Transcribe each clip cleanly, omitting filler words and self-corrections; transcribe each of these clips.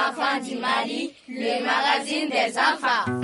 enfants du Mali, le magazine des enfants.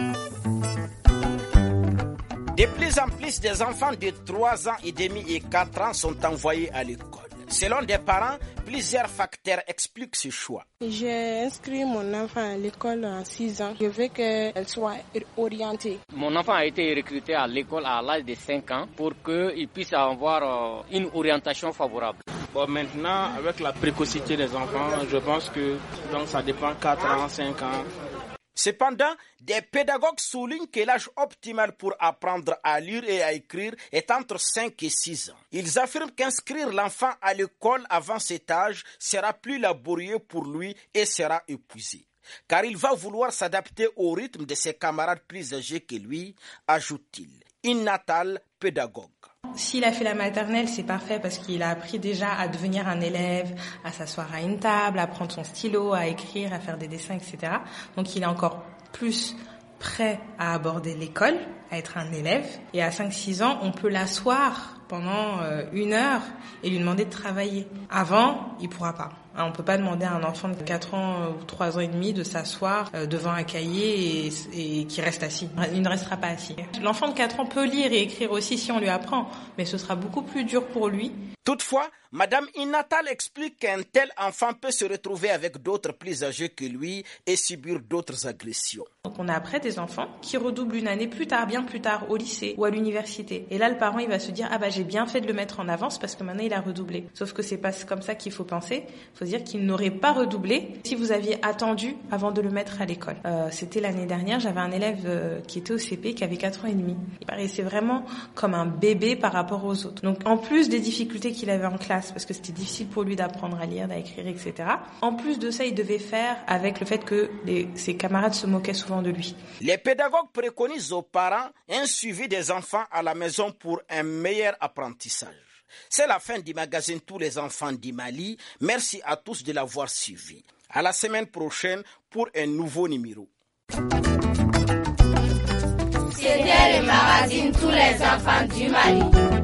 De plus en plus, des enfants de 3 ans et demi et 4 ans sont envoyés à l'école. Selon des parents, plusieurs facteurs expliquent ce choix. J'ai inscrit mon enfant à l'école à 6 ans. Je veux qu'elle soit orientée. Mon enfant a été recruté à l'école à l'âge de 5 ans pour qu'il puisse avoir une orientation favorable. Bon, maintenant, avec la précocité des enfants, je pense que donc, ça dépend 4 ans, 5 ans. Cependant, des pédagogues soulignent que l'âge optimal pour apprendre à lire et à écrire est entre 5 et 6 ans. Ils affirment qu'inscrire l'enfant à l'école avant cet âge sera plus laborieux pour lui et sera épuisé, car il va vouloir s'adapter au rythme de ses camarades plus âgés que lui, ajoute-t-il. Innatal, pédagogue. S'il a fait la maternelle, c'est parfait parce qu'il a appris déjà à devenir un élève, à s'asseoir à une table, à prendre son stylo, à écrire, à faire des dessins, etc. Donc il est encore plus prêt à aborder l'école, à être un élève. Et à 5-6 ans, on peut l'asseoir pendant 1 heure et lui demander de travailler. Avant, il pourra pas. On ne peut pas demander à un enfant de 4 ans ou 3 ans et demi de s'asseoir devant un cahier et qui reste assis. Il ne restera pas assis. L'enfant de 4 ans peut lire et écrire aussi si on lui apprend, mais ce sera beaucoup plus dur pour lui. Toutefois, Madame Innatal explique qu'un tel enfant peut se retrouver avec d'autres plus âgés que lui et subir d'autres agressions. Donc on a après des enfants qui redoublent une année plus tard, bien plus tard, au lycée ou à l'université. Et là, le parent, il va se dire « Ah bah j'ai bien fait de le mettre en avance parce que maintenant il a redoublé ». Sauf que c'est pas comme ça qu'il faut penser. Il faut dire qu'il n'aurait pas redoublé si vous aviez attendu avant de le mettre à l'école. C'était l'année dernière, j'avais un élève qui était au CP qui avait 4 ans et demi. Il paraissait vraiment comme un bébé par rapport aux autres. Donc en plus des difficultés qu'il avait en classe, parce que c'était difficile pour lui d'apprendre à lire, à écrire, etc. En plus de ça, il devait faire avec le fait que ses camarades se moquaient souvent de lui. Les pédagogues préconisent aux parents un suivi des enfants à la maison pour un meilleur apprentissage. C'est la fin du magazine Tous les enfants du Mali. Merci à tous de l'avoir suivi. À la semaine prochaine pour un nouveau numéro. C'était le magazine Tous les enfants du Mali.